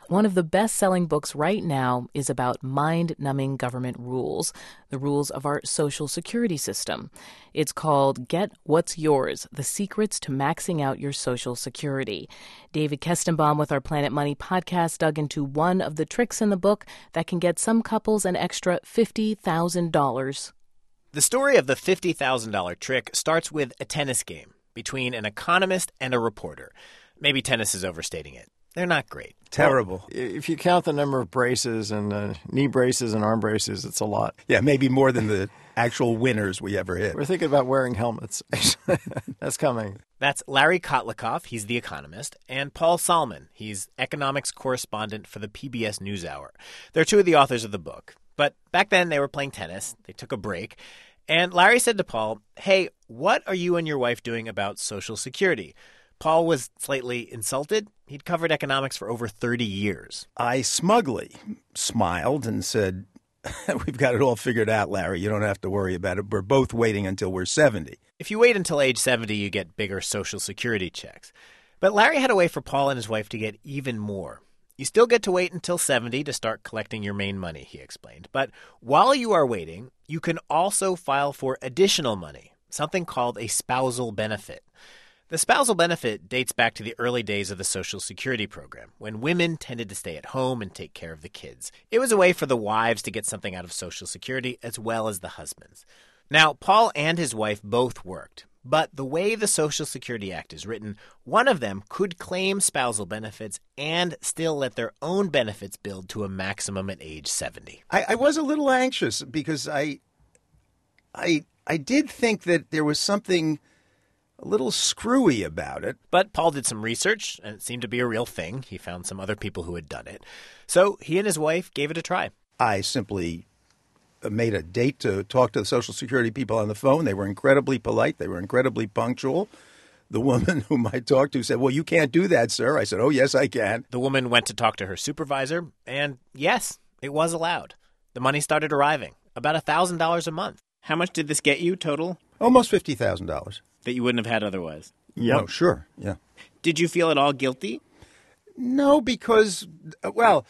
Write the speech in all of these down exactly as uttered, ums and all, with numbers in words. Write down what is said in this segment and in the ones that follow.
One of the best-selling books right now is about mind-numbing government rules, the rules of our Social Security system. It's called Get What's Yours, The Secrets to Maxing Out Your Social Security. David Kestenbaum with our Planet Money podcast dug into one of the tricks in the book that can get some couples an extra fifty thousand dollars. The story of the fifty thousand dollars trick starts with a tennis game between an economist and a reporter. Maybe tennis is overstating it. They're not great. Terrible. Well, if you count the number of braces and uh, knee braces and arm braces, it's a lot. Yeah, maybe more than the actual winners we ever hit. We're thinking about wearing helmets. That's coming. That's Larry Kotlikoff, he's the economist, and Paul Salman, he's economics correspondent for the P B S NewsHour. They're two of the authors of the book. But back then they were playing tennis. They took a break. And Larry said to Paul, "Hey, what are you and your wife doing about Social Security?" Paul was slightly insulted. He'd covered economics for over thirty years. I smugly smiled and said, "We've got it all figured out, Larry. You don't have to worry about it. We're both waiting until we're seventy. If you wait until age seventy, you get bigger Social Security checks. But Larry had a way for Paul and his wife to get even more. You still get to wait until seventy to start collecting your main money, he explained. But while you are waiting, you can also file for additional money, something called a spousal benefit. The spousal benefit dates back to the early days of the Social Security program, when women tended to stay at home and take care of the kids. It was a way for the wives to get something out of Social Security as well as the husbands. Now, Paul and his wife both worked, but the way the Social Security Act is written, one of them could claim spousal benefits and still let their own benefits build to a maximum at age seventy. I, I was a little anxious because I, I, I did think that there was something a little screwy about it. But Paul did some research, and it seemed to be a real thing. He found some other people who had done it. So he and his wife gave it a try. I simply made a date to talk to the Social Security people on the phone. They were incredibly polite. They were incredibly punctual. The woman whom I talked to said, "Well, you can't do that, sir." I said, "Oh, yes, I can." The woman went to talk to her supervisor, and yes, it was allowed. The money started arriving, about one thousand dollars a month. How much did this get you total? Almost fifty thousand dollars. That you wouldn't have had otherwise? Yep. Oh, sure, yeah. Did you feel at all guilty? No, because, well,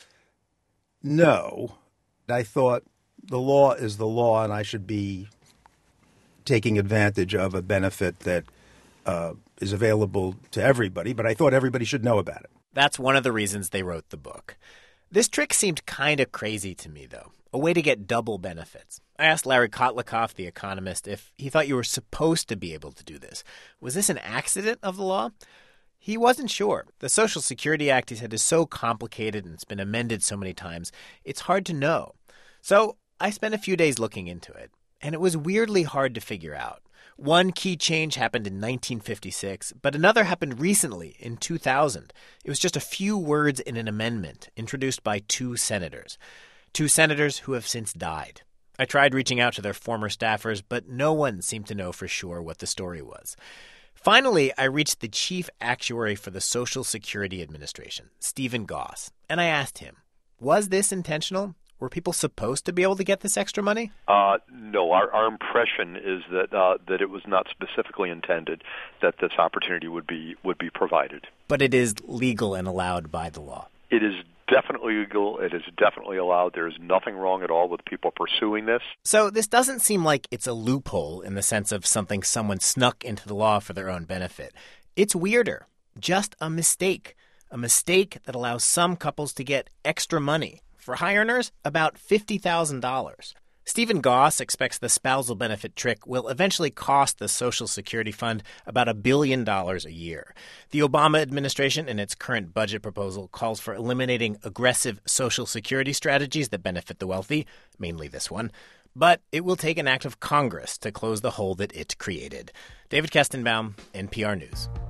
no. I thought the law is the law, and I should be taking advantage of a benefit that uh, is available to everybody, but I thought everybody should know about it. That's one of the reasons they wrote the book. This trick seemed kind of crazy to me, though, a way to get double benefits. I asked Larry Kotlikoff, the economist, if he thought you were supposed to be able to do this. Was this an accident of the law? He wasn't sure. The Social Security Act, he said, is so complicated and it's been amended so many times, it's hard to know. So I spent a few days looking into it, and it was weirdly hard to figure out. One key change happened in nineteen fifty-six, but another happened recently in two thousand. It was just a few words in an amendment introduced by two senators. Two senators who have since died. I tried reaching out to their former staffers, but no one seemed to know for sure what the story was. Finally, I reached the chief actuary for the Social Security Administration, Stephen Goss, and I asked him, was this intentional? Were people supposed to be able to get this extra money? Uh, no, our, our impression is that uh, that it was not specifically intended that this opportunity would be would be provided. But it is legal and allowed by the law. It is definitely legal. It is definitely allowed. There is nothing wrong at all with people pursuing this. So this doesn't seem like it's a loophole in the sense of something someone snuck into the law for their own benefit. It's weirder. Just a mistake. A mistake that allows some couples to get extra money. For high earners, about fifty thousand dollars. Stephen Goss expects the spousal benefit trick will eventually cost the Social Security Fund about a billion dollars a year. The Obama administration, in its current budget proposal, calls for eliminating aggressive Social Security strategies that benefit the wealthy, mainly this one. But it will take an act of Congress to close the hole that it created. David Kestenbaum, N P R News.